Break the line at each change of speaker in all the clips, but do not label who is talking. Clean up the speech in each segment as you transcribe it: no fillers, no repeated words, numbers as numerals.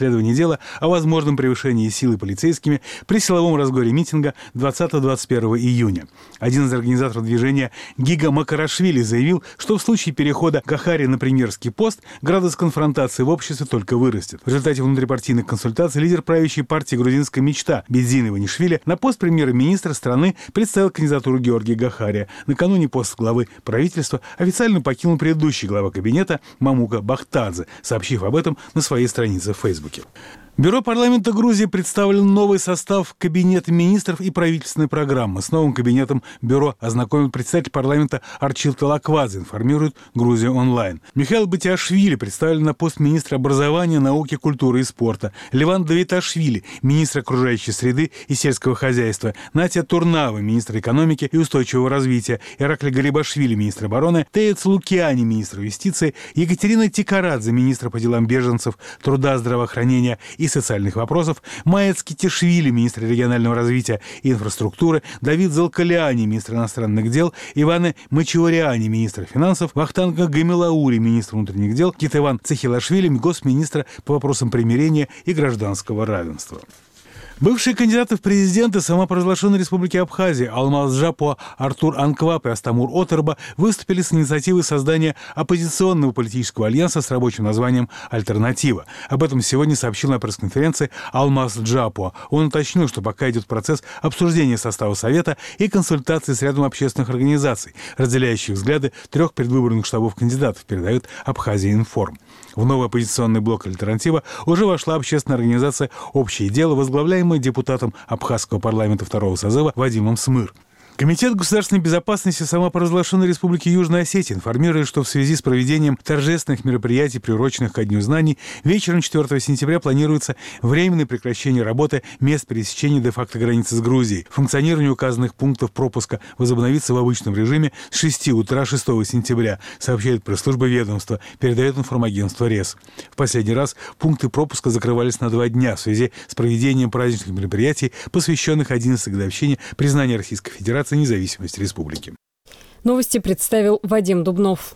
расследование дела о возможном превышении силы полицейскими при силовом разгоне митинга 20-21 июня. Один из организаторов движения Гига Макарашвили заявил, что в случае перехода Гахари на премьерский пост градус конфронтации в обществе только вырастет. В результате внутрипартийных консультаций лидер правящей партии «Грузинская мечта» Бедзин Иванишвили на пост премьер-министра страны представил кандидатуру Георгия Гахария. Накануне пост главы правительства официально покинул предыдущий глава кабинета Мамука Бахтадзе, сообщив об этом на своей странице в Фейсбуке. Бюро парламента Грузии представил новый состав Кабинета министров и правительственной программы. С новым кабинетом бюро ознакомил председатель парламента Арчил Талаквадзе, информирует Грузия онлайн. Михаил Батиашвили представлен на пост министра образования, науки, культуры и спорта. Леван Давиташвили – министр окружающей среды и сельского хозяйства. Натя Турнава – министр экономики и устойчивого развития. Иракли Гарибашвили – министр обороны. Тея Цлукиани – министр юстиции. Екатерина Тикарадзе – министр по делам беженцев, труда, здравоохранения и социальных вопросов, Майя Цкитишвили, министр регионального развития и инфраструктуры, Давид Залкаляни, министр иностранных дел, Ивана Мачиориани, министр финансов, Вахтанга Гамилаури, министр внутренних дел, Китыван Цехилашвили, госминистр по вопросам примирения и гражданского равенства. Бывшие кандидаты в президенты самопровозглашенной республики Абхазия Алмаз Джапуа, Артур Анквап и Астамур Отерба выступили с инициативой создания оппозиционного политического альянса с рабочим названием «Альтернатива». Об этом сегодня сообщил на пресс-конференции Алмаз Джапуа. Он уточнил, что пока идет процесс обсуждения состава Совета и консультаций с рядом общественных организаций, разделяющих взгляды 3 предвыборных штабов кандидатов, передает Абхазия Информ. В новый оппозиционный блок «Альтернатива» уже вошла общественная организация «Общее дело», возглавляемая депутатом Абхазского парламента 2-го созыва Вадимом Смыр. Комитет государственной безопасности самопровозглашенной Республики Южная Осетия информирует, что в связи с проведением торжественных мероприятий, приуроченных ко Дню знаний, вечером 4 сентября планируется временное прекращение работы мест пересечения де-факто границы с Грузией. Функционирование указанных пунктов пропуска возобновится в обычном режиме с 6 утра 6 сентября, сообщает пресс-служба ведомства, передает информагентство РЕС. В последний раз пункты пропуска закрывались на 2 дня в связи с проведением праздничных мероприятий, посвященных 11-й годовщине признания Российской Федерации независимости республики.
Новости представил Вадим Дубнов.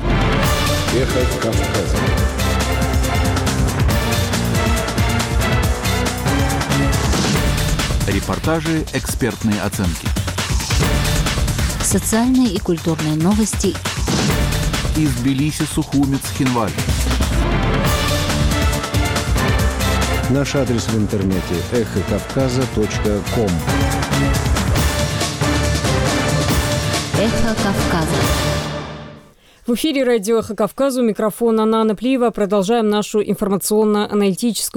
Эхо Кавказа.
Репортажи, экспертные оценки.
Социальные и культурные новости.
Из Тбилиси, Сухуми, Цхинвали.
Наш адрес в интернете эхокавказа.ком.
Эхо Кавказа.
В эфире радио «Эхо Кавказа», у микрофона Анна Плиева. Продолжаем нашу информационно-аналитическую